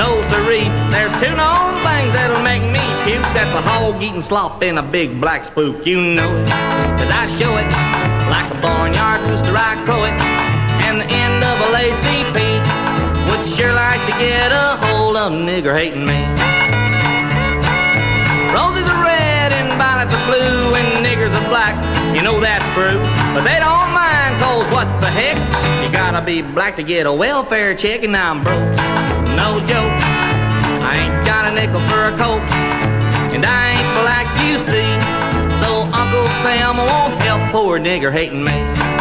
No siree, there's two known things that'll make me puke. That's a hog eating slop and a big black spook. You know it, 'cause I show it like a barnyard rooster. I crow it, and the end of a LACP would sure like to get a hold of nigger hating me. Roses are red and violets are blue and niggers are black, you know that's true. But they don't mind, 'cause what the heck, you gotta be black to get a welfare check. And I'm broke, no joke, I ain't got a nickel for a coat, and I ain't black, you see. So Uncle Sam won't help poor nigger hating me.